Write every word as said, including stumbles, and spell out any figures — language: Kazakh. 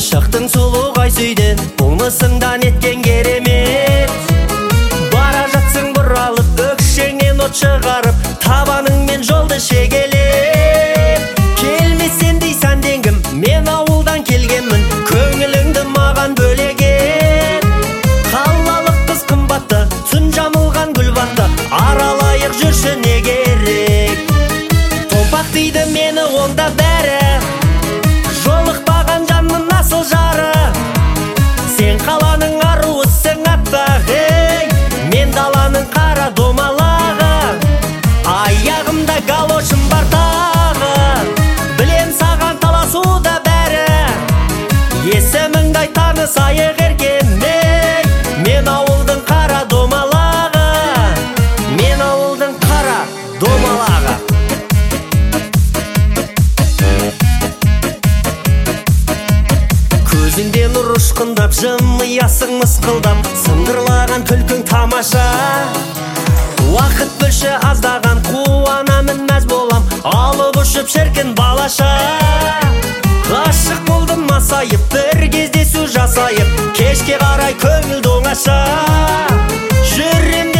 Шықтың сұлу қайсүйден, болмысыңдан еткен керемет. Бара жатсың бұралып, өкшеңнен от шығарып, табаныңмен жолды шегелеп. Келмесен дейсен денгім, мен ауылдан келгенмін, көңіліңді маған бөлеген. Қалалық қыз қымбатты, түн жамылған гүл батты, аралайық жүрші не керек. Томпақ дейді мені онда бәрі, жолықпаған жанның насыл жары. Сен қаланың аруысың аппақ, ей, мен даланың қара домалағы. Аяғымда галошым бар тағы, білем саған таласуда бәрі. Есіміңді танысайық еркем, ей, мен ауылдың қара домалағы. Мен ауылдың қара домалағы. Көзіңде нұр ұшқындап, жымиясың мысқылдап, сыңғырлаған күлкің тамаша. Уақыт бөлші аздаған, қуанамын мәз болам, алып ұшып шіркін балаша. Ғашық болдым масайып, бір кездесу жасайып, кешке қарай көңілді оңаша. Жүрем